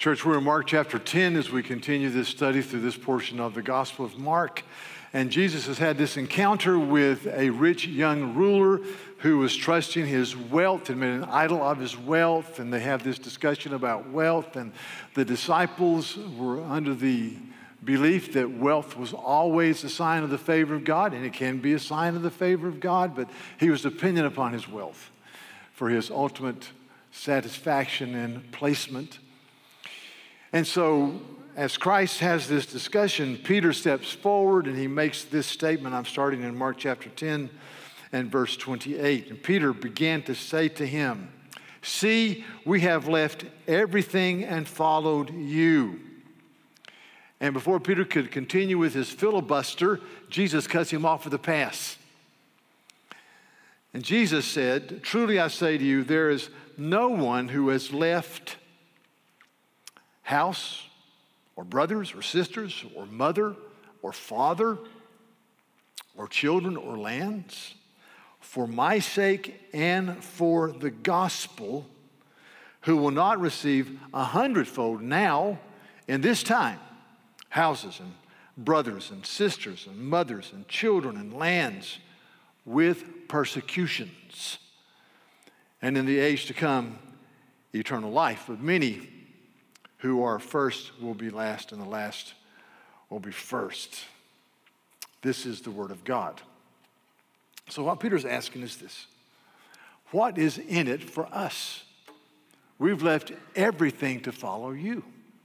Church, we're in Mark chapter 10 as we continue this study through this portion of the Gospel of Mark. And Jesus has had this encounter with a rich young ruler who was trusting his wealth and made an idol of his wealth. And they have this discussion about wealth. And the disciples were under the belief that wealth was always a sign of the favor of God. And it can be a sign of the favor of God. But he was dependent upon his wealth for his ultimate satisfaction and placement. And so, as Christ has this discussion, Peter steps forward and he makes this statement. I'm starting in Mark chapter 10 and verse 28. And Peter began to say to him, "See, we have left everything and followed you." And before Peter could continue with his filibuster, Jesus cuts him off with a pass. And Jesus said, "Truly I say to you, there is no one who has left house or brothers or sisters or mother or father or children or lands for my sake and for the gospel, who will not receive 100-fold now in this time, houses and brothers and sisters and mothers and children and lands with persecutions, and in the age to come eternal life. But many who are first will be last, and the last will be first." This is the word of God. So what Peter's asking is this: what is in it for us? We've left everything to follow you.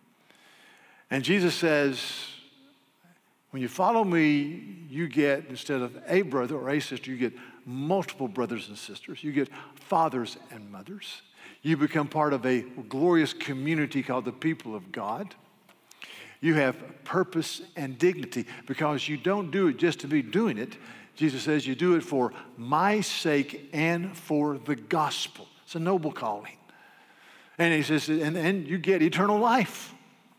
And Jesus says, when you follow me, you get, instead of a brother or a sister, you get multiple brothers and sisters. You get fathers and mothers. You become part of a glorious community called the people of God. You have purpose and dignity because you don't do it just to be doing it. Jesus says you do it for my sake and for the gospel. It's a noble calling. And he says, and you get eternal life.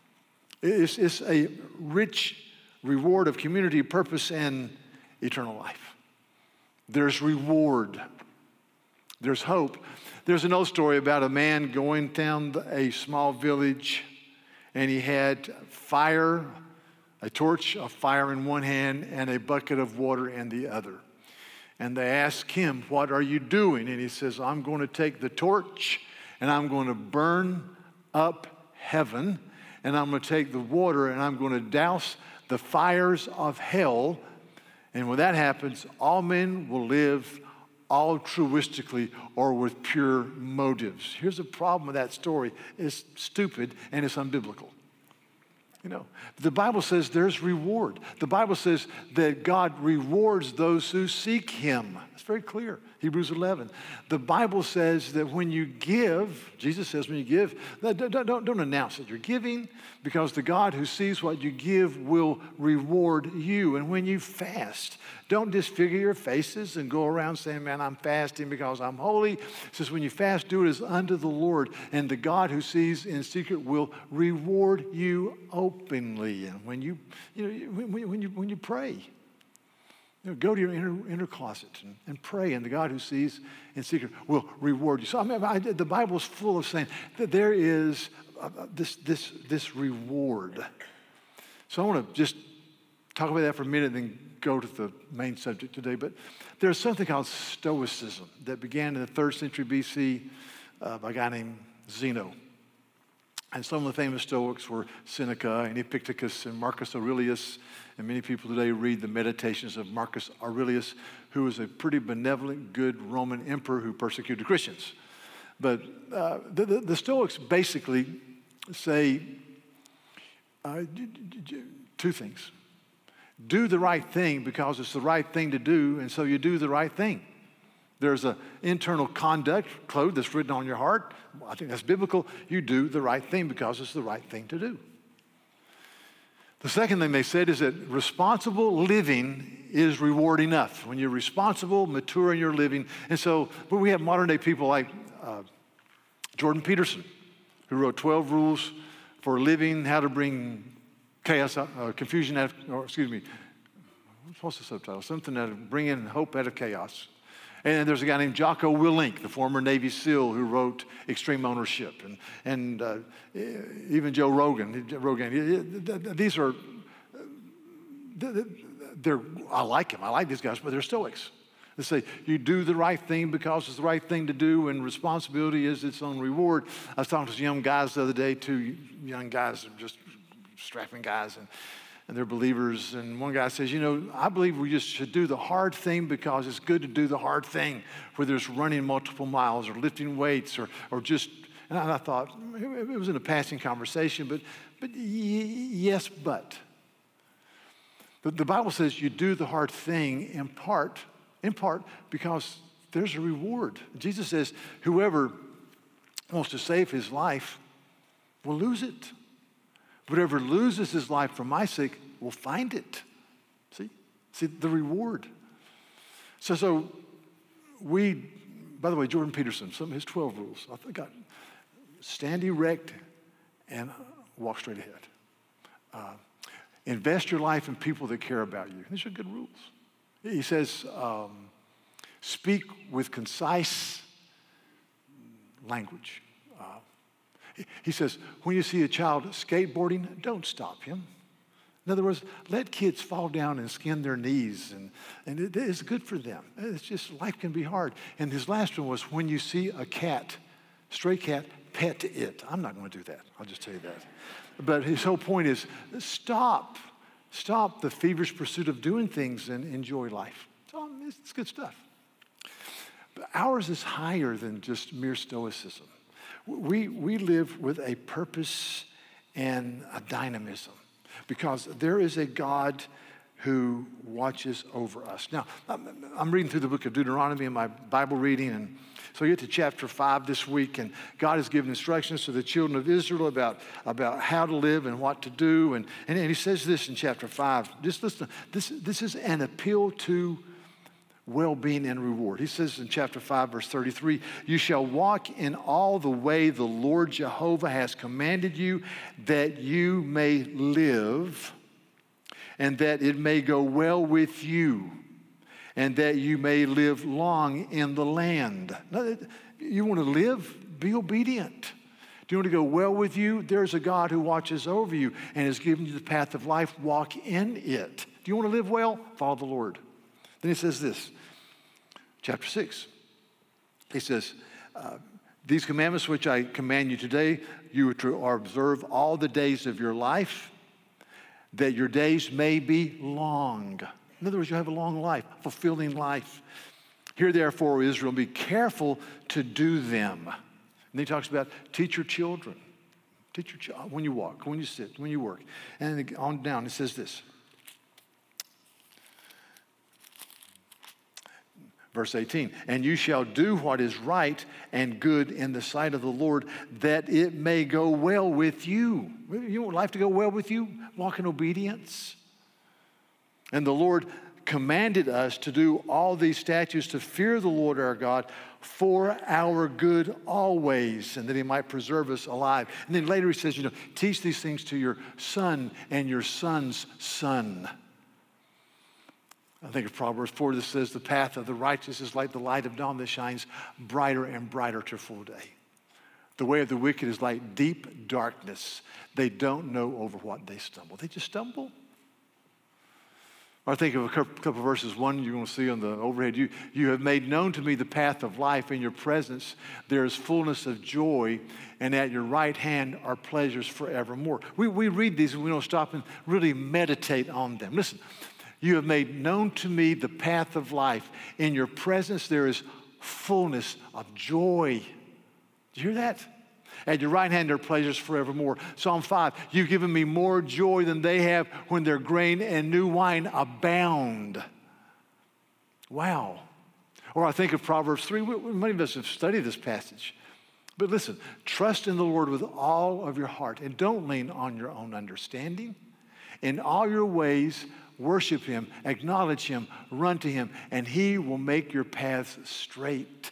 It's a rich reward of community, purpose, and eternal life. There's reward. There's hope. There's an old story about a man going down a small village, and he had fire, a torch of fire in one hand and a bucket of water in the other. And they ask him, "What are you doing?" And he says, "I'm going to take the torch and I'm going to burn up heaven, and I'm going to take the water and I'm going to douse the fires of hell. And when that happens, all men will live altruistically or with pure motives." Here's the problem with that story: it's stupid and it's unbiblical. You know, the Bible says there's reward. The Bible says that God rewards those who seek him. It's very clear. Hebrews 11. The Bible says that when you give, Jesus says when you give, don't announce that you're giving, because the God who sees what you give will reward you. And when you fast, don't disfigure your faces and go around saying, "Man, I'm fasting because I'm holy." It says when you fast, do it as unto the Lord, and the God who sees in secret will reward you openly. And when you pray, go to your inner closet and pray, and the God who sees in secret will reward you. So the Bible's full of saying that there is this reward. So I want to just talk about that for a minute and then go to the main subject today. But there's something called Stoicism that began in the 3rd century BC by a guy named Zeno. And some of the famous Stoics were Seneca and Epictetus and Marcus Aurelius. And many people today read the Meditations of Marcus Aurelius, who was a pretty benevolent, good Roman emperor who persecuted Christians. But the Stoics basically say two things. Do the right thing because it's the right thing to do, and so you do the right thing. There's an internal conduct code that's written on your heart. I think that's biblical. You do the right thing because it's the right thing to do. The second thing they said is that responsible living is reward enough. When you're responsible, mature in your living. And so, but we have modern day people like Jordan Peterson, who wrote 12 Rules for Living, How to Bring Confusion what's the subtitle? Something that'll bring in hope out of chaos. And there's a guy named Jocko Willink, the former Navy SEAL who wrote Extreme Ownership. And even Joe Rogan. These are, I like him. I like these guys, but they're Stoics. They say, you do the right thing because it's the right thing to do, and responsibility is its own reward. I was talking to some young guys the other day, two young guys, just strapping guys, and they're believers. And one guy says, I believe we just should do the hard thing because it's good to do the hard thing, whether it's running multiple miles or lifting weights or just, and I thought, it was in a passing conversation, but yes, but. The Bible says you do the hard thing in part because there's a reward. Jesus says, whoever wants to save his life will lose it. Whoever loses his life for my sake will find it. See the reward. So by the way, Jordan Peterson, some of his 12 rules, I got stand erect and walk straight ahead. Invest your life in people that care about you. These are good rules. He says, speak with concise language. He says, when you see a child skateboarding, don't stop him. In other words, let kids fall down and skin their knees, and it is good for them. It's just, life can be hard. And his last one was, when you see a cat, stray cat, pet it. I'm not going to do that. I'll just tell you that. But his whole point is, stop the feverish pursuit of doing things and enjoy life. So it's good stuff. But ours is higher than just mere stoicism. We live with a purpose and a dynamism because there is a God who watches over us. Now, I'm reading through the book of Deuteronomy in my Bible reading, and so I get to chapter 5 this week, and God has given instructions to the children of Israel about how to live and what to do, and he says this in chapter 5. Just listen, this is an appeal to well-being and reward. He says in chapter 5, verse 33, you shall walk in all the way the Lord Jehovah has commanded you, that you may live, and that it may go well with you, and that you may live long in the land. You want to live? Be obedient. Do you want to go well with you? There's a God who watches over you and has given you the path of life. Walk in it. Do you want to live well? Follow the Lord. Then he says this, chapter 6. He says, these commandments which I command you today, you are to observe all the days of your life, that your days may be long. In other words, you have a long life, fulfilling life. Hear therefore, Israel, be careful to do them. And then he talks about teach your children. Teach your child when you walk, when you sit, when you work. And on down, it says this. Verse 18, and you shall do what is right and good in the sight of the Lord, that it may go well with you. You want life to go well with you? Walk in obedience. And the Lord commanded us to do all these statutes, to fear the Lord our God for our good always, and that he might preserve us alive. And then later he says, teach these things to your son and your son's son. I think of Proverbs 4 that says, the path of the righteous is like the light of dawn that shines brighter and brighter to full day. The way of the wicked is like deep darkness. They don't know over what they stumble. They just stumble. I think of a couple of verses. One you're going to see on the overhead. You have made known to me the path of life. In your presence there is fullness of joy, and at your right hand are pleasures forevermore. We read these and we don't stop and really meditate on them. Listen. You have made known to me the path of life. In your presence there is fullness of joy. Did you hear that? At your right hand are pleasures forevermore. Psalm 5, you've given me more joy than they have when their grain and new wine abound. Wow. Or I think of Proverbs 3. Many of us have studied this passage. But listen, trust in the Lord with all of your heart and don't lean on your own understanding. In all your ways, worship him, acknowledge him, run to him, and he will make your paths straight.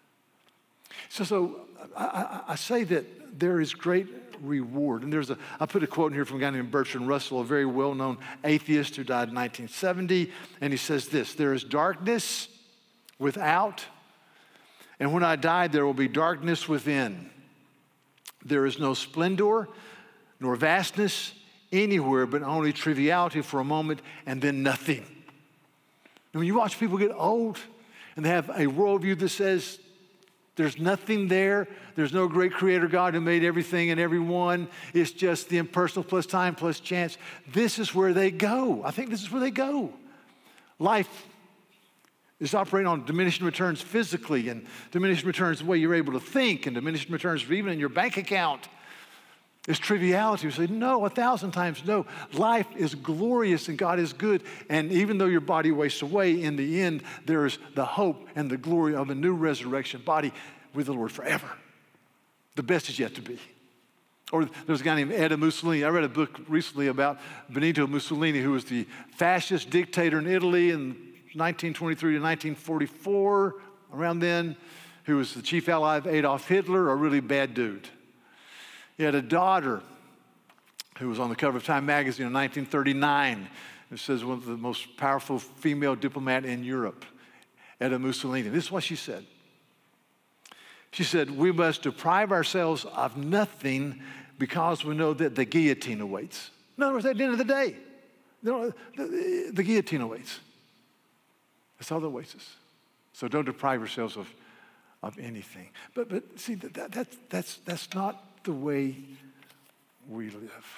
So I say that there is great reward. And I put a quote in here from a guy named Bertrand Russell, a very well-known atheist who died in 1970. And he says this, there is darkness without, and when I die, there will be darkness within. There is no splendor nor vastness anywhere, but only triviality for a moment and then nothing. And when you watch people get old and they have a worldview that says there's nothing there, there's no great creator God who made everything and everyone, it's just the impersonal plus time plus chance, this is where they go. I think this is where they go. Life is operating on diminishing returns physically, and diminishing returns the way you're able to think, and diminishing returns even in your bank account. It's triviality. We say, no, 1,000 times no. Life is glorious and God is good. And even though your body wastes away, in the end, there is the hope and the glory of a new resurrection body with the Lord forever. The best is yet to be. Or there's a guy named Etta Mussolini. I read a book recently about Benito Mussolini, who was the fascist dictator in Italy in 1923 to 1944, around then, who was the chief ally of Adolf Hitler, a really bad dude. He had a daughter who was on the cover of Time magazine in 1939. It says one of the most powerful female diplomat in Europe, Etta Mussolini. This is what she said. She said, we must deprive ourselves of nothing because we know that the guillotine awaits. In other words, at the end of the day, the guillotine awaits. That's all that awaits us. So don't deprive yourselves of anything. But see, that's not the way we live.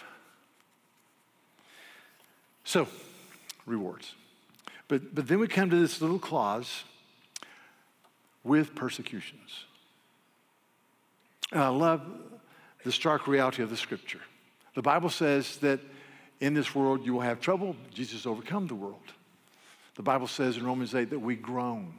So, rewards. But then we come to this little clause, with persecutions. And I love the stark reality of the scripture. The Bible says that in this world you will have trouble. Jesus overcome the world. The Bible says in Romans 8 that we groan.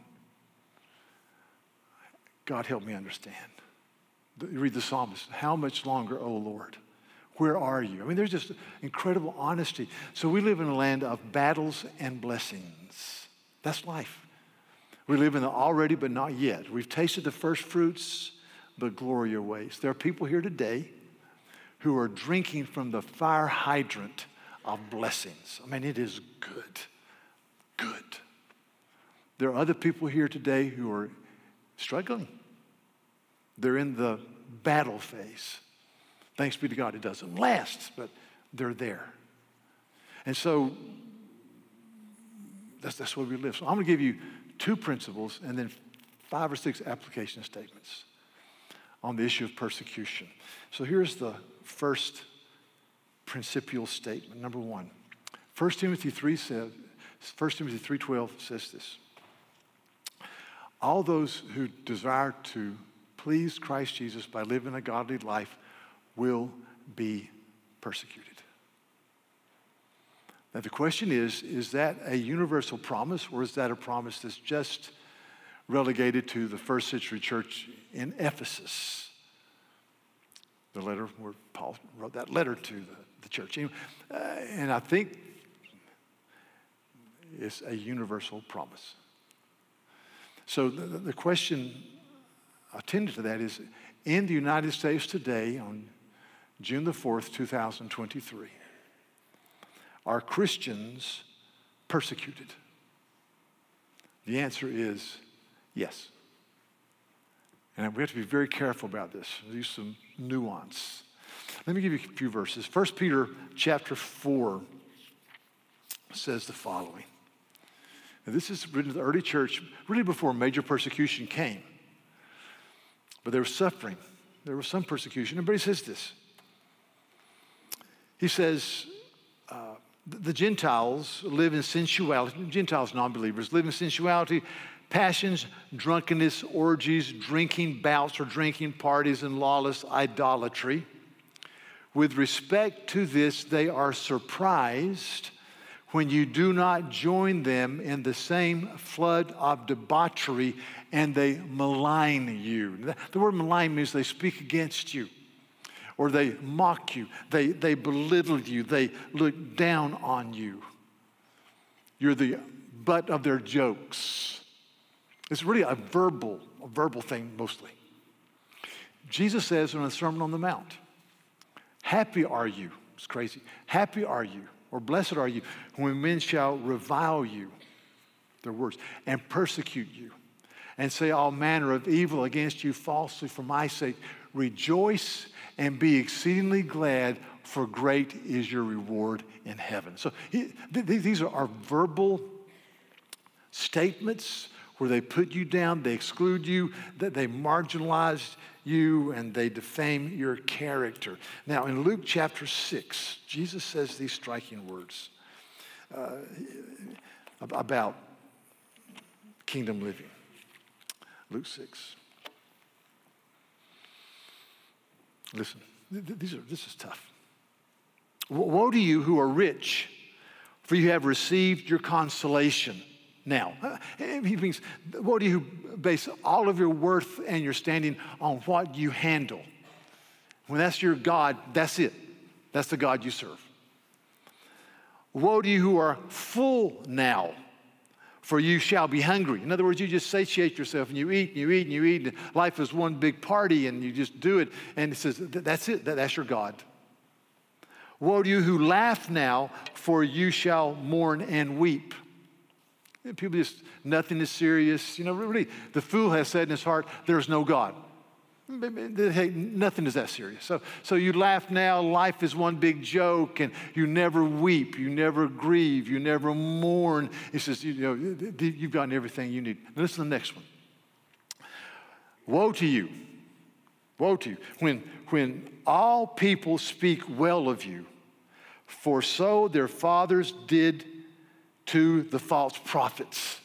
God help me understand. You read the psalmist, how much longer, O Lord? Where are you? I mean, there's just incredible honesty. So we live in a land of battles and blessings. That's life. We live in the already but not yet. We've tasted the first fruits, but glory awaits. There are people here today who are drinking from the fire hydrant of blessings. I mean, it is good. Good. There are other people here today who are struggling. They're in the battle phase. Thanks be to God, it doesn't last, but they're there. And so that's where we live. So I'm going to give you 2 principles and then 5 or 6 application statements on the issue of persecution. So here's the first principial statement. Number 1, 1 Timothy 3:12 says this. All those who desire to please Christ Jesus by living a godly life will be persecuted. Now the question is that a universal promise, or is that a promise that's just relegated to the first century church in Ephesus? The letter where Paul wrote that letter to the church. And I think it's a universal promise. So the question attendant to that is, in the United States today, on June the 4th, 2023, are Christians persecuted? The answer is yes. And we have to be very careful about this. Use some nuance. Let me give you a few verses. 1 Peter chapter 4 says the following. Now, this is written to the early church, really before major persecution came. But there was suffering. There was some persecution. But he says this. He says, the Gentiles live in sensuality. Gentiles, non-believers, live in sensuality, passions, drunkenness, orgies, drinking bouts or drinking parties, and lawless idolatry. With respect to this, they are surprised when you do not join them in the same flood of debauchery and they malign you. The word malign means they speak against you, or they mock you, they belittle you, they look down on you. You're the butt of their jokes. It's really a verbal thing mostly. Jesus says in the Sermon on the Mount, happy are you, it's crazy, happy are you, or blessed are you when men shall revile you, their words, and persecute you, and say all manner of evil against you falsely for my sake, rejoice and be exceedingly glad, for great is your reward in heaven. So these are verbal statements where they put you down, they exclude you, that they marginalize you, and they defame your character. Now, in Luke chapter 6, Jesus says these striking words about kingdom living. Luke 6. Listen, this is tough. Woe to you who are rich, for you have received your consolation. Now, he means, woe to you who base all of your worth and your standing on what you handle. When that's your God, that's it. That's the God you serve. Woe to you who are full now, for you shall be hungry. In other words, you just satiate yourself and you eat and you eat and you eat. And life is one big party and you just do it. And it says, that's it. That's your God. Woe to you who laugh now, for you shall mourn and weep. People just, nothing is serious. Really, the fool has said in his heart, there's no God. Hey, nothing is that serious. So you laugh now, life is one big joke, and you never weep, you never grieve, you never mourn. He says, you've gotten everything you need. Now listen to the next one. Woe to you. Woe to you. When all people speak well of you, for so their fathers did to the false prophets.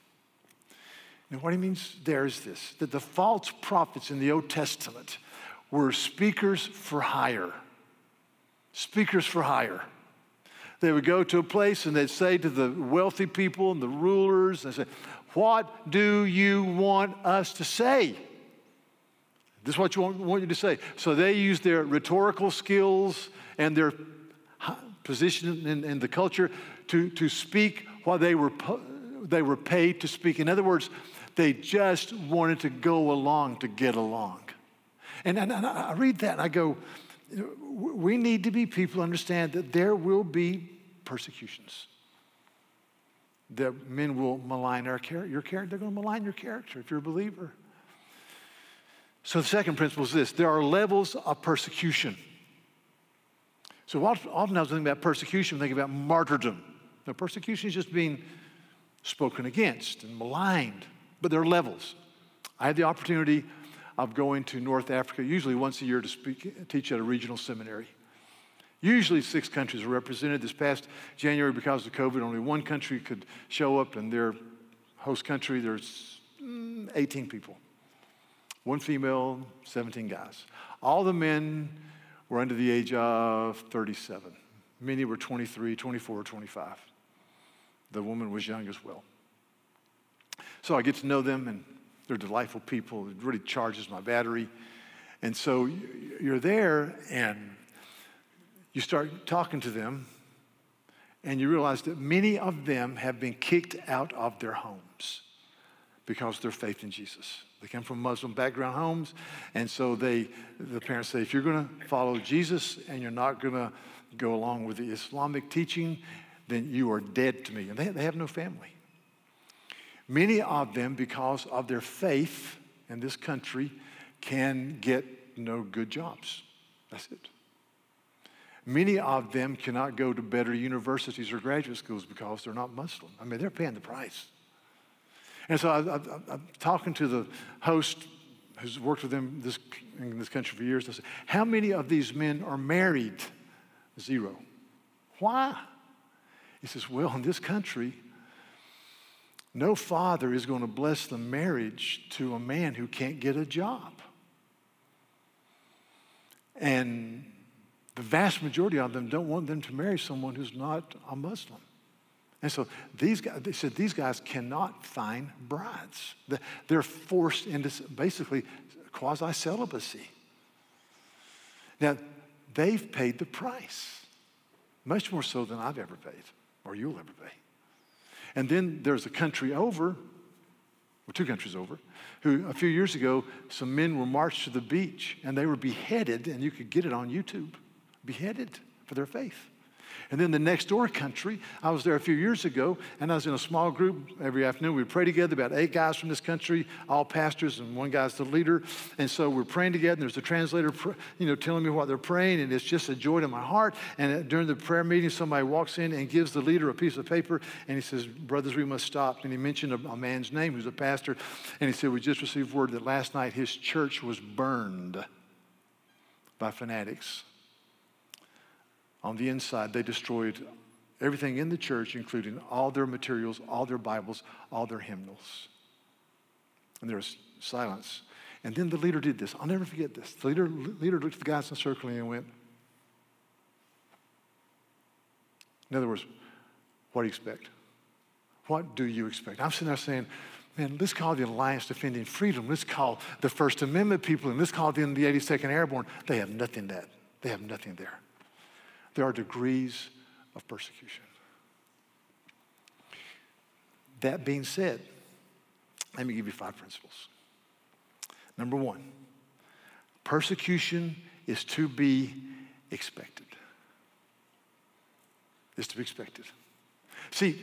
And what he means there is this, that the false prophets in the Old Testament were speakers for hire. Speakers for hire. They would go to a place and they'd say to the wealthy people and the rulers, they say, what do you want us to say? This is what you want you to say. So they use their rhetorical skills and their position in the culture to speak while they were paid to speak. In other words, they just wanted to go along to get along. And I read that and I go, we need to be people who understand that there will be persecutions. That men will malign your character. They're going to malign your character if you're a believer. So the second principle is this. There are levels of persecution. So oftentimes I think about persecution, I think about martyrdom. Now, persecution is just being spoken against and maligned, but there are levels. I had the opportunity of going to North Africa, usually once a year, to teach at a regional seminary. Usually 6 countries are represented. This past January, because of COVID, only one country could show up, and their host country, there's 18 people. 1 female, 17 guys. All the men were under the age of 37. Many were 23, 24, 25. The woman was young as well. So I get to know them, and they're delightful people. It really charges my battery. And so you're there, and you start talking to them, and you realize that many of them have been kicked out of their homes because of their faith in Jesus. They come from Muslim background homes, and so the parents say, if you're going to follow Jesus and you're not going to go along with the Islamic teaching, then you are dead to me. And they have no family. Many of them, because of their faith in this country, can get no good jobs. That's it. Many of them cannot go to better universities or graduate schools because they're not Muslim. I mean, they're paying the price. And so I'm talking to the host who's worked with them in this country for years. I said, how many of these men are married? 0. Why? He says, well, in this country, no father is going to bless the marriage to a man who can't get a job. And the vast majority of them don't want them to marry someone who's not a Muslim. And so they said these guys cannot find brides. They're forced into basically quasi-celibacy. Now, they've paid the price, much more so than I've ever paid, or you'll ever pay. And then there's a country over, or 2 countries over, who a few years ago, some men were marched to the beach, and they were beheaded, and you could get it on YouTube, beheaded for their faith. And then the next door country, I was there a few years ago, and I was in a small group every afternoon. We'd pray together, about 8 guys from this country, all pastors, and one guy's the leader. And so we're praying together, and there's a translator, telling me what they're praying, and it's just a joy to my heart. And during the prayer meeting, somebody walks in and gives the leader a piece of paper, and he says, brothers, we must stop. And he mentioned a man's name who's a pastor, and he said, we just received word that last night his church was burned by fanatics. On the inside, they destroyed everything in the church, including all their materials, all their Bibles, all their hymnals. And there was silence. And then the leader did this. I'll never forget this. The leader looked at the guys in the circle and went, in other words, what do you expect? What do you expect? I'm sitting there saying, man, let's call the Alliance Defending Freedom. Let's call the First Amendment people, and let's call them the 82nd Airborne. They have nothing there. They have nothing there. There are degrees of persecution. That being said, let me give you 5 principles. Number 1, persecution is to be expected. It's to be expected. See,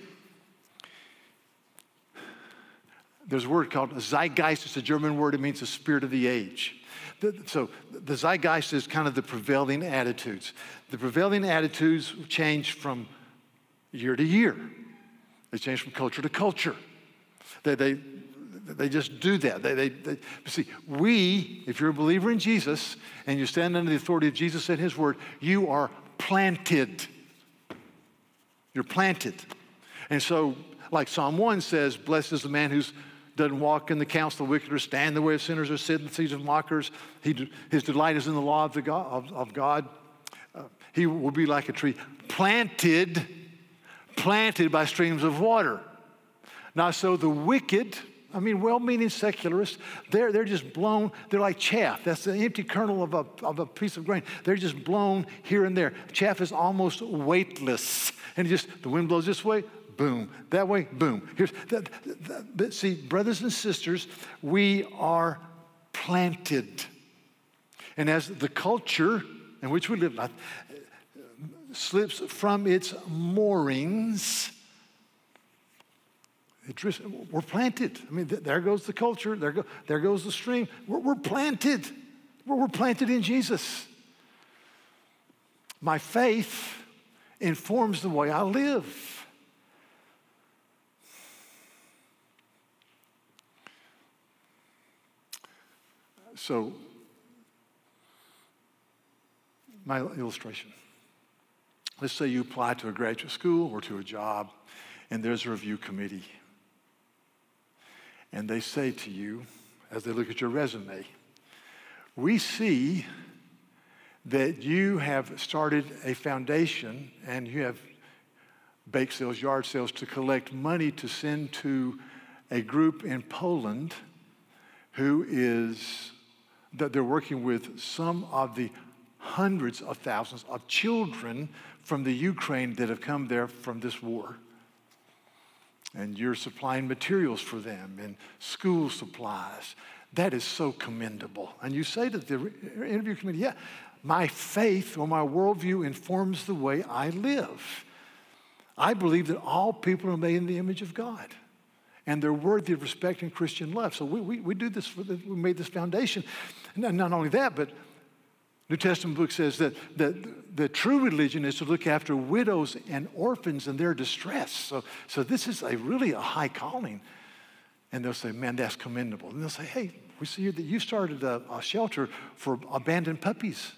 there's a word called Zeitgeist. It's a German word. It means the spirit of the age. So the zeitgeist is kind of the prevailing attitudes. The prevailing attitudes change from year to year. They change from culture to culture. They just do that. See, if you're a believer in Jesus and you stand under the authority of Jesus and his word, you are planted. You're planted. And so, like Psalm 1 says, blessed is the man who doesn't walk in the counsel of the wicked or stand in the way of sinners or sit in the seats of mockers. His delight is in the law of God. He will be like a tree planted by streams of water. Now, so the wicked, well-meaning secularists, they're just blown. They're like chaff. That's the empty kernel of a piece of grain. They're just blown here and there. Chaff is almost weightless. And the wind blows this way, boom. That way, boom. See, brothers and sisters, we are planted. And as the culture in which we live slips from its moorings, we're planted. There goes the culture. There goes the stream. We're planted. We're planted in Jesus. My faith informs the way I live. So, my illustration. Let's say you apply to a graduate school or to a job, and there's a review committee. And they say to you, as they look at your resume, we see that you have started a foundation and you have bake sales, yard sales to collect money to send to a group in Poland that they're working with some of the hundreds of thousands of children from the Ukraine that have come there from this war. And you're supplying materials for them and school supplies. That is so commendable. And you say to the interview committee, yeah, my faith or my worldview informs the way I live. I believe that all people are made in the image of God, and they're worthy of respect and Christian love. So we do this, we made this foundation. And not only that, but New Testament book says that the true religion is to look after widows and orphans in their distress. So this is really a high calling. And they'll say, man, that's commendable. And they'll say, hey, we see that you started a shelter for abandoned puppies,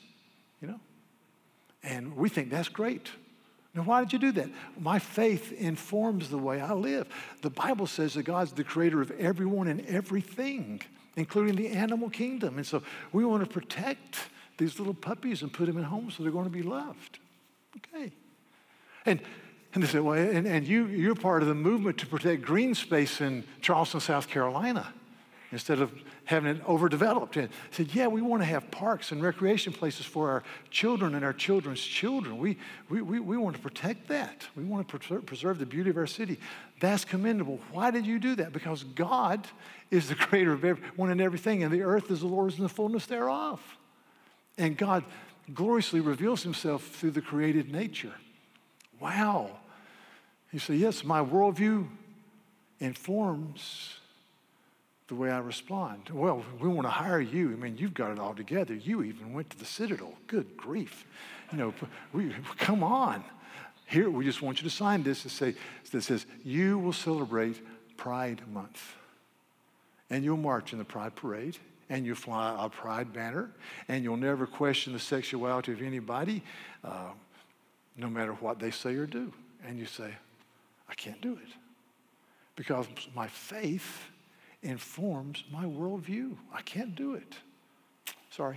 and we think that's great. Now, why did you do that? My faith informs the way I live. The Bible says that God's the creator of everyone and everything, including the animal kingdom. And so we want to protect these little puppies and put them in homes so they're going to be loved. Okay. And they say, well, and you're part of the movement to protect green space in Charleston, South Carolina, instead of having it overdeveloped. And said, yeah, we want to have parks and recreation places for our children and our children's children. We want to protect that. We want to preserve the beauty of our city. That's commendable. Why did you do that? Because God is the creator of everyone and everything, and the earth is the Lord's and the fullness thereof. And God gloriously reveals himself through the created nature. wow. You say, yes, my worldview informs the way I respond. Well, we want to hire you. I mean, you've got it all together. You even went to the Citadel. Good grief. Come on. Here, we just want you to sign this that says, you will celebrate Pride Month. And you'll march in the Pride Parade. And you'll fly a Pride banner. And you'll never question the sexuality of anybody, no matter what they say or do. And you say, I can't do it. Because my faith informs my worldview. I can't do it. Sorry.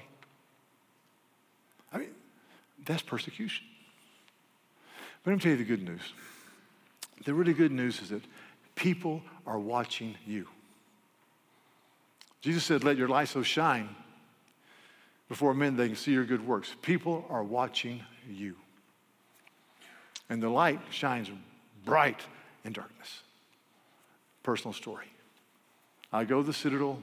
I mean, that's persecution. But let me tell you the good news. The really good news is that people are watching you. Jesus said, let your light so shine before men they can see your good works. People are watching you. And the light shines bright in darkness. Personal story. I go to the Citadel,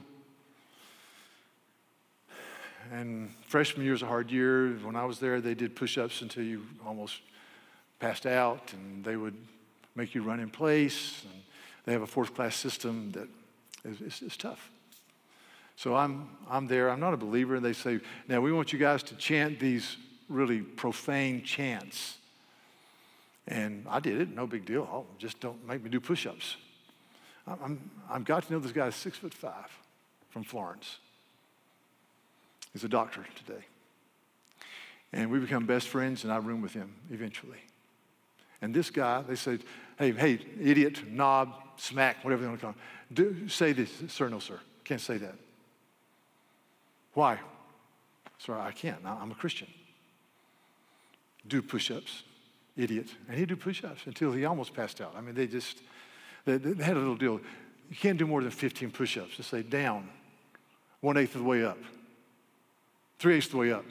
and freshman year is a hard year. When I was there, they did push-ups until you almost passed out, and they would make you run in place. And they have a fourth-class system that is tough. So I'm there. I'm not a believer, and they say, now we want you guys to chant these really profane chants. And I did it, no big deal. Oh, just don't make me do push-ups. I've got to know this guy is 6'5" from Florence. He's a doctor today. And we become best friends, and I room with him eventually. And this guy, they said, hey, idiot, knob, smack, whatever they want to call him. Say this, sir, no, sir. Can't say that. Why? Sir, I can't. I'm a Christian. Do push-ups, idiot. And he'd do push-ups until he almost passed out. I mean, they had a little deal. You can't do more than 15 push-ups. Just say down, 1/8 of the way up, 3/8 of the way up,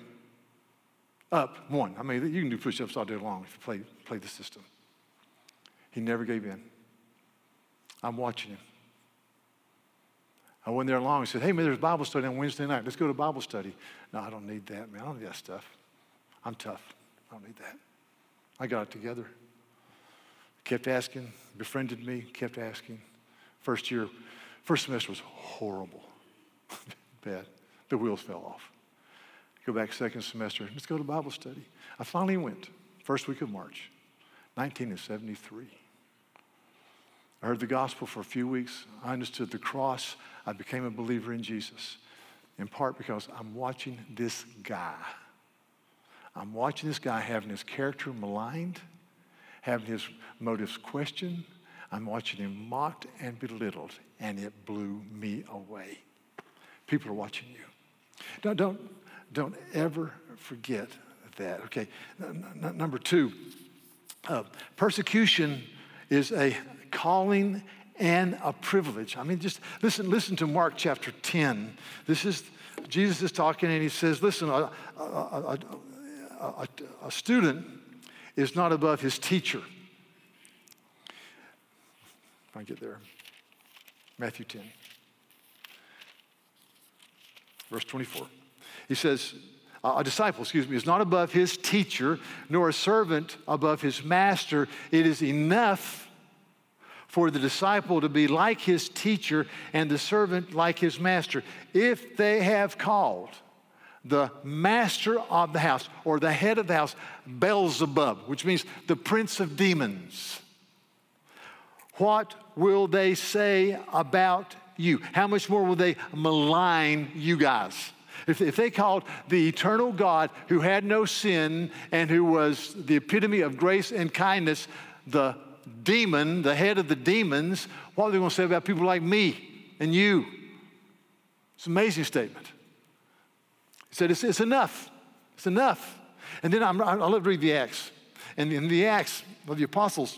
1. I mean, you can do push-ups all day long if you play the system. He never gave in. I'm watching him. I went there long. He said, hey, man, there's Bible study on Wednesday night. Let's go to Bible study. No, I don't need that, man. I don't need that stuff. I'm tough. I don't need that. I got it together. Kept asking, befriended me, kept asking. First semester was horrible. Bad. The wheels fell off. Go back second semester. Let's go to Bible study. I finally went. First week of March, 1973. I heard the gospel for a few weeks. I understood the cross. I became a believer in Jesus, in part because I'm watching this guy. I'm watching this guy having his character maligned, having his motives questioned. I'm watching him mocked and belittled, and it blew me away. People are watching you. Don't ever forget that. Okay, number 2, persecution is a calling and a privilege. I mean, just listen to Mark chapter 10. Jesus is talking, and he says, listen, a student is not above his teacher. If I get there. Matthew 10, verse 24. He says, a disciple, is not above his teacher, nor a servant above his master. It is enough for the disciple to be like his teacher and the servant like his master. If they have called the master of the house, or the head of the house, Beelzebub, which means the prince of demons, what will they say about you? How much more will they malign you guys? If they called the eternal God, who had no sin and who was the epitome of grace and kindness, the demon, the head of the demons, what are they going to say about people like me and you? It's an amazing statement. He said, it's enough. It's enough. And then I love to read the Acts. And in the Acts of the apostles,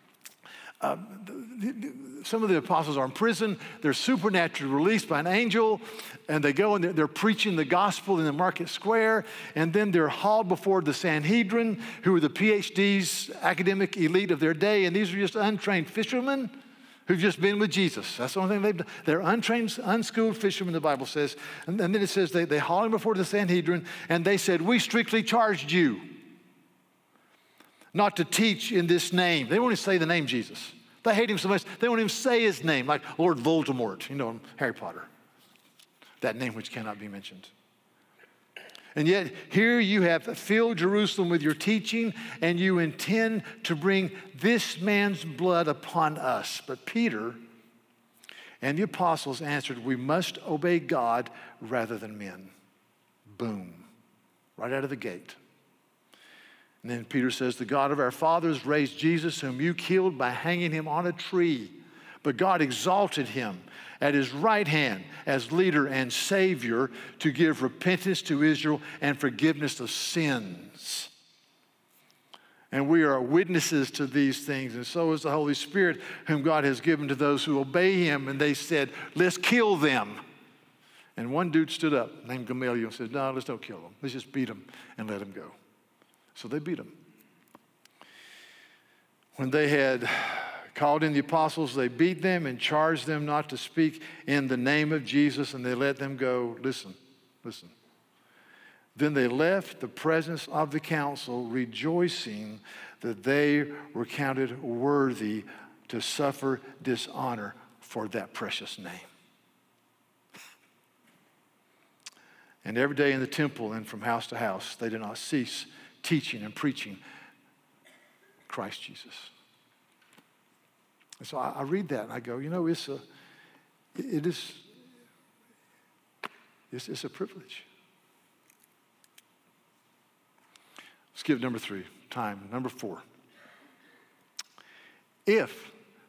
some of the apostles are in prison. They're supernaturally released by an angel, and they go and they're preaching the gospel in the market square, and then they're hauled before the Sanhedrin, who are the PhDs, academic elite of their day, and these are just untrained fishermen who've just been with Jesus. That's the only thing they've done. They're untrained, unschooled fishermen, the Bible says. And then it says they haul him before the Sanhedrin, and they said, we strictly charged you not to teach in this name. They won't even say the name Jesus. They hate him so much, they won't even say his name, like Lord Voldemort, Harry Potter. That name which cannot be mentioned. And yet, here you have filled Jerusalem with your teaching, and you intend to bring this man's blood upon us. But Peter and the apostles answered, we must obey God rather than men. Boom. Right out of the gate. And then Peter says, the God of our fathers raised Jesus, whom you killed by hanging him on a tree. But God exalted him at his right hand as leader and savior to give repentance to Israel and forgiveness of sins. And we are witnesses to these things, and so is the Holy Spirit, whom God has given to those who obey him. And they said, let's kill them. And one dude stood up, named Gamaliel, and said, no, let's don't kill them. Let's just beat them and let them go. So they beat them. When they had called in the apostles, they beat them and charged them not to speak in the name of Jesus, and they let them go. Listen. Then they left the presence of the council, rejoicing that they were counted worthy to suffer dishonor for that precious name. And every day in the temple and from house to house, they did not cease teaching and preaching Christ Jesus. And so I read that and I go, it's a privilege. Let's give number 3, time. Number 4. If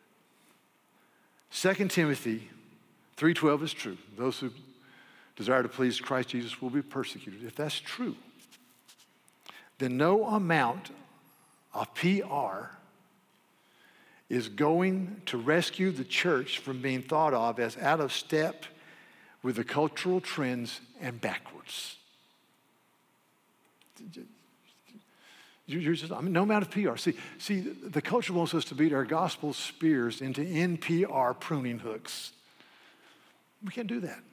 2 Timothy 3:12 is true, those who desire to please Christ Jesus will be persecuted. If that's true, then no amount of PR is going to rescue the church from being thought of as out of step with the cultural trends and backwards. No amount of PR. See, the culture wants us to beat our gospel spears into NPR pruning hooks. We can't do that.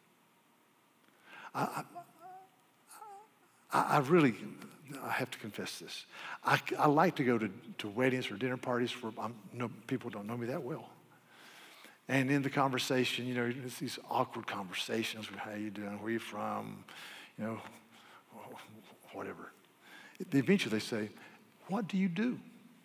I have to confess this. I like to go to weddings or dinner parties where people don't know me that well. And in the conversation, it's these awkward conversations. How you doing? Where you from? Whatever. Eventually they say, what do you do?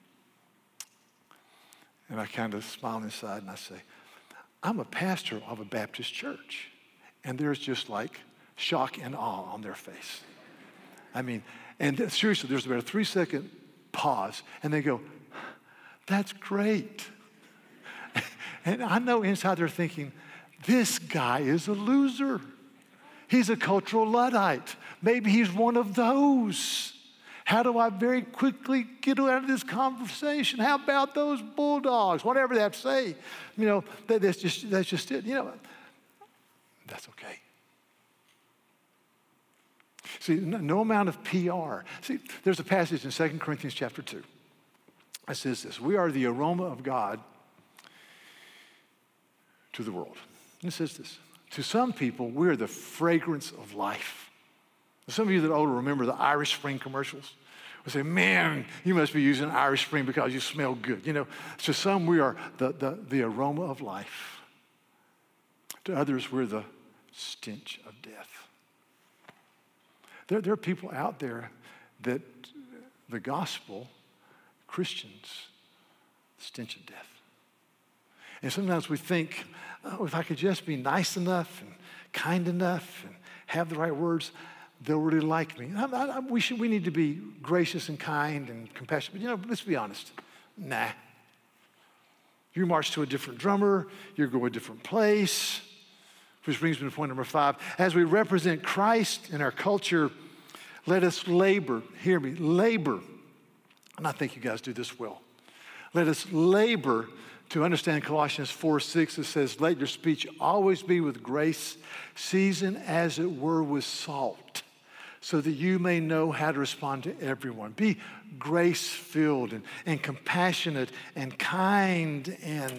And I kind of smile inside and I say, I'm a pastor of a Baptist church. And there's just like shock and awe on their face. And seriously, there's about a 3-second pause, and they go, that's great. And I know inside they're thinking, this guy is a loser. He's a cultural Luddite. Maybe he's one of those. How do I very quickly get out of this conversation? How about those Bulldogs? Whatever they have to say. That's just it. That's okay. See, no amount of PR. See, there's a passage in 2 Corinthians chapter 2. It says this, we are the aroma of God to the world. And it says this, to some people, we're the fragrance of life. Some of you that are older remember the Irish Spring commercials. We say, man, you must be using Irish Spring because you smell good. To some, we are the aroma of life. To others, we're the stench of death. There are people out there that the gospel, Christians, stench of death. And sometimes we think, if I could just be nice enough and kind enough and have the right words, they'll really like me. We need to be gracious and kind and compassionate. But let's be honest. Nah. You march to a different drummer. You go a different place. Which brings me to point number 5. As we represent Christ in our culture, let us labor. Hear me, labor. And I think you guys do this well. Let us labor to understand Colossians 4:6. It says, let your speech always be with grace, seasoned as it were with salt, so that you may know how to respond to everyone. Be grace-filled and compassionate and kind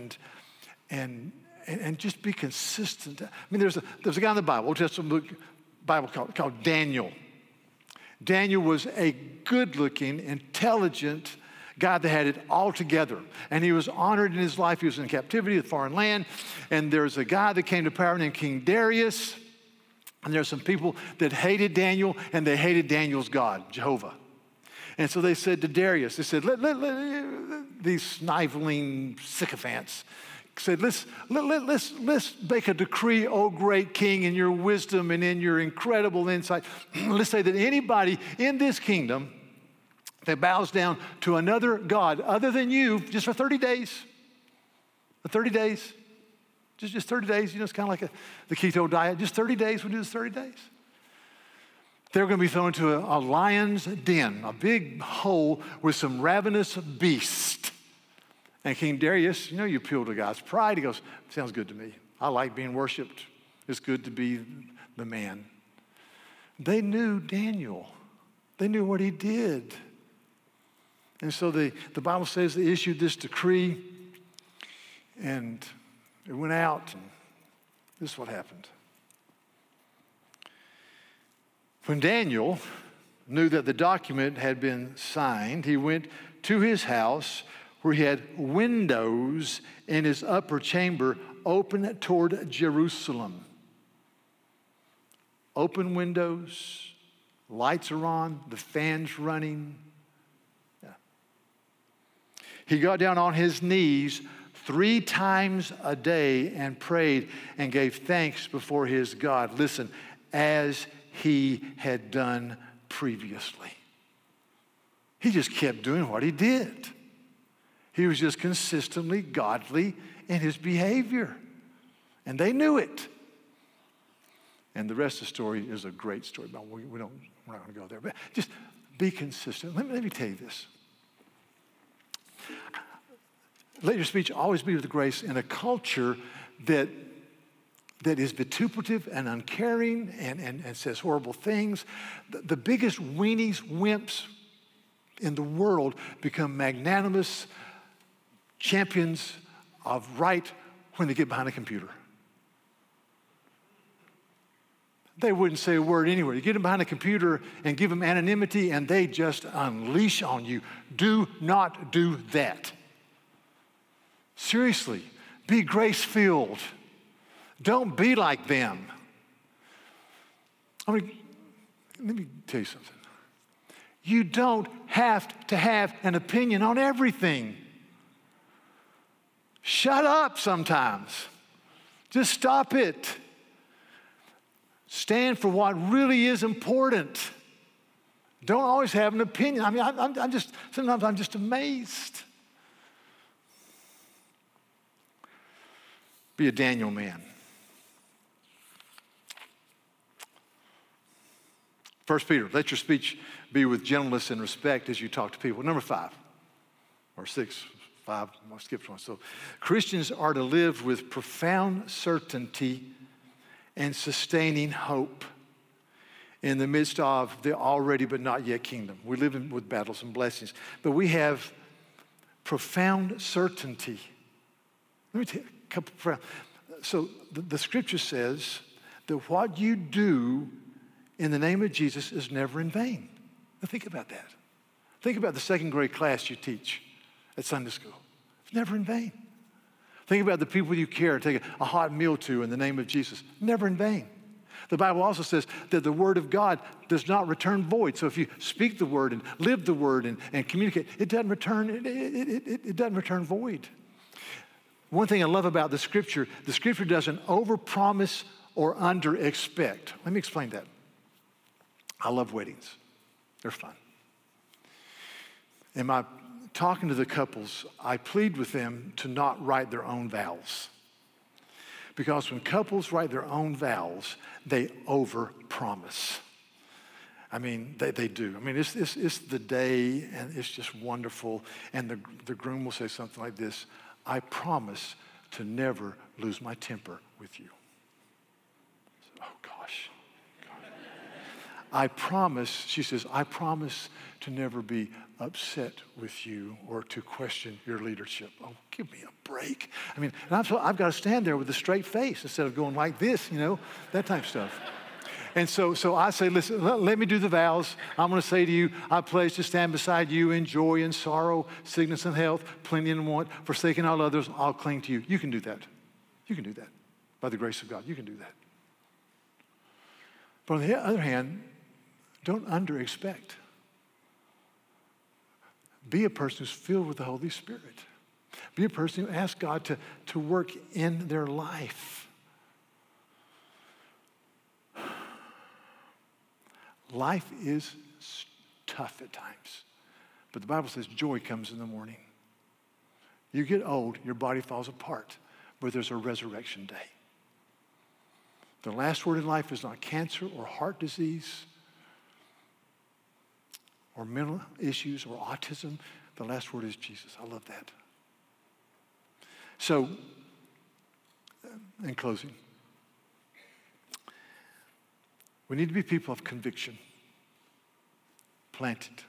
and just be consistent. There's a guy in the Bible, Old Testament Bible called Daniel. Daniel was a good-looking, intelligent guy that had it all together. And he was honored in his life. He was in captivity, a foreign land. And there's a guy that came to power named King Darius. And there's some people that hated Daniel, and they hated Daniel's God, Jehovah. And so they said to Darius, they said, these sniveling sycophants said, let's make a decree, O great king, in your wisdom and in your incredible insight. Let's say that anybody in this kingdom that bows down to another God other than you, just for 30 days, for 30 days, just 30 days, it's kind of like the keto diet, just 30 days, we'll do this 30 days. They're going to be thrown into a lion's den, a big hole with some ravenous beast. And King Darius, you appeal to God's pride. He goes, sounds good to me. I like being worshiped. It's good to be the man. They knew Daniel. They knew what he did. And so the Bible says they issued this decree, and it went out, and this is what happened. When Daniel knew that the document had been signed, he went to his house where he had windows in his upper chamber open toward Jerusalem. Open windows, lights are on, the fan's running. Yeah. He got down on his knees 3 times a day and prayed and gave thanks before his God. Listen, as he had done previously. He just kept doing what he did. He was just consistently godly in his behavior. And they knew it. And the rest of the story is a great story, but we're not going to go there. But just be consistent. Let me tell you this. Let your speech always be with grace in a culture that is vituperative and uncaring and says horrible things. The biggest weenies, wimps in the world become magnanimous champions of right when they get behind a computer. They wouldn't say a word anywhere. You get them behind a computer and give them anonymity, and they just unleash on you. Do not do that. Seriously, be grace-filled. Don't be like them. Let me tell you something. You don't have to have an opinion on everything. Shut up sometimes. Just stop it. Stand for what really is important. Don't always have an opinion. Sometimes I'm just amazed. Be a Daniel man. 1 Peter, let your speech be with gentleness and respect as you talk to people. Number 5, or 6, 5, I skipped one. So Christians are to live with profound certainty and sustaining hope in the midst of the already but not yet kingdom. We live with battles and blessings, but we have profound certainty. Let me tell you a couple of profound. So the scripture says that what you do in the name of Jesus is never in vain. Now think about that. Think about the 2nd grade class you teach at Sunday school. It's never in vain. Think about the people you care, take a hot meal to in the name of Jesus. Never in vain. The Bible also says that the word of God does not return void. So if you speak the word and live the word and communicate, it doesn't return, it doesn't return void. One thing I love about the scripture doesn't overpromise or under-expect. Let me explain that. I love weddings. They're fun. In my talking to the couples, I plead with them to not write their own vows. Because when couples write their own vows, they overpromise. They do. It's the day, and it's just wonderful. And the groom will say something like this: I promise to never lose my temper with you. Oh, gosh. I promise, she says, I promise to never be upset with you or to question your leadership. Oh, give me a break. I've got to stand there with a straight face instead of going like this, that type of stuff. And so I say, listen, let me do the vows. I'm going to say to you, I pledge to stand beside you in joy and sorrow, sickness and health, plenty and want, forsaking all others, I'll cling to you. You can do that. You can do that. By the grace of God, you can do that. But on the other hand, don't under-expect. Be a person who's filled with the Holy Spirit. Be a person who asks God to work in their life. Life is tough at times, but the Bible says joy comes in the morning. You get old, your body falls apart, but there's a resurrection day. The last word in life is not cancer or heart disease or mental issues or autism. The last word is Jesus. I love that. So, in closing, we need to be people of conviction. Planted.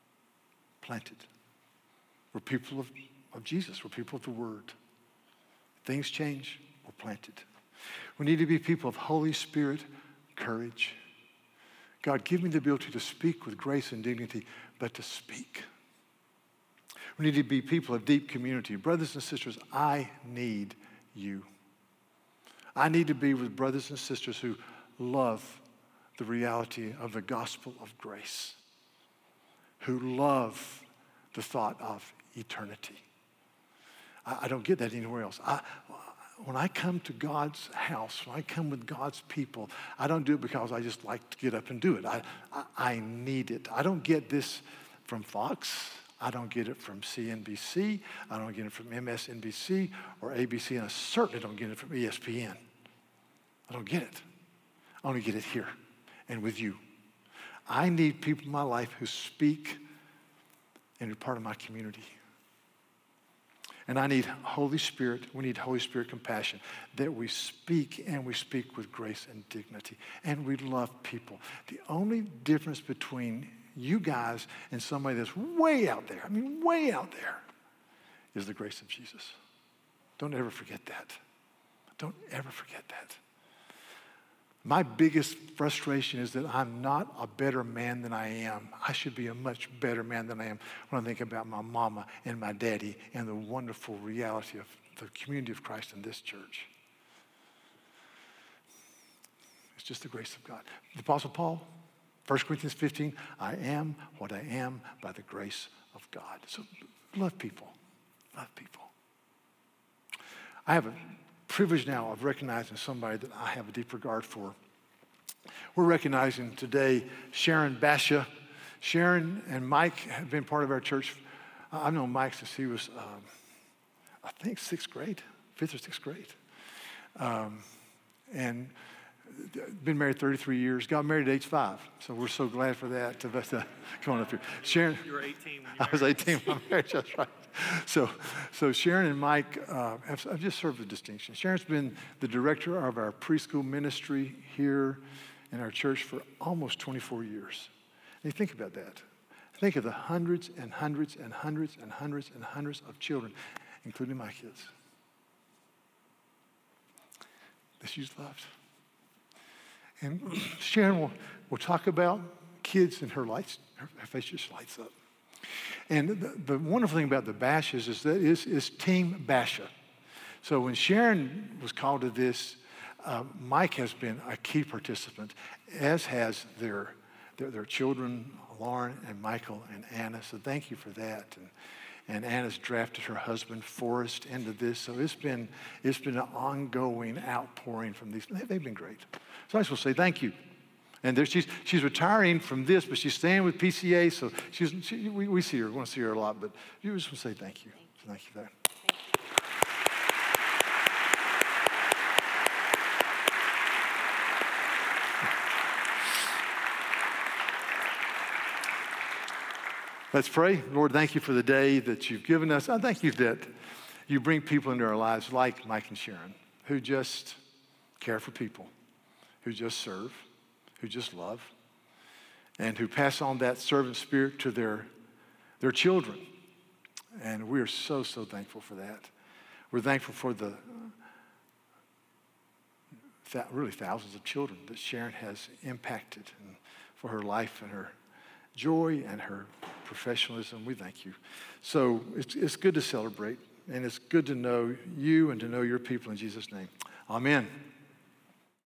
We're people of Jesus. We're people of the Word. Things change, we're planted. We need to be people of Holy Spirit courage. God, give me the ability to speak with grace and dignity, but to speak. We need to be people of deep community. Brothers and sisters, I need you. I need to be with brothers and sisters who love the reality of the gospel of grace, who love the thought of eternity. I don't get that anywhere else. When I come to God's house, when I come with God's people, I don't do it because I just like to get up and do it. I need it. I don't get this from Fox. I don't get it from CNBC. I don't get it from MSNBC or ABC, and I certainly don't get it from ESPN. I don't get it. I only get it here and with you. I need people in my life who speak and are part of my community. And I need Holy Spirit, we need Holy Spirit compassion, that we speak and we speak with grace and dignity. And we love people. The only difference between you guys and somebody that's way out there, way out there, is the grace of Jesus. Don't ever forget that. Don't ever forget that. My biggest frustration is that I'm not a better man than I am. I should be a much better man than I am when I think about my mama and my daddy and the wonderful reality of the community of Christ in this church. It's just the grace of God. The Apostle Paul, 1 Corinthians 15, I am what I am by the grace of God. So love people. Love people. I have a privilege now of recognizing somebody that I have a deep regard for. We're recognizing today Sharon Basha. Sharon and Mike have been part of our church. I've known Mike since he was, I think, 5th or 6th grade. And been married 33 years. Got married at age 5. So we're so glad for that. Come on up here. Sharon. You were 18 when you I was 18 when I married, that's right. So Sharon and Mike have just served with distinction. Sharon's been the director of our preschool ministry here in our church for almost 24 years. And you think about that. Think of the hundreds and hundreds and hundreds and hundreds and hundreds of children, including my kids, that she's loved. And Sharon will talk about kids, and her face just lights up. And the wonderful thing about the Bashes is that it's Team Basha. So when Sharon was called to this, Mike has been a key participant, as has their children, Lauren and Michael and Anna. So thank you for that. And Anna's drafted her husband, Forrest, into this. So it's been an ongoing outpouring from these. They've been great. So I just want to say thank you. And she's retiring from this, but she's staying with PCA. So we see her. We want to see her a lot. But you just want to say thank you. Thank you for that. Let's pray. Lord, thank you for the day that you've given us. I thank you that you bring people into our lives like Mike and Sharon, who just care for people, who just serve, who just love, and who pass on that servant spirit to their children. And we are so, so thankful for that. We're thankful for the really thousands of children that Sharon has impacted, and for her life and her joy and her professionalism. We thank you. So it's good to celebrate, and it's good to know you and to know your people in Jesus' name. Amen.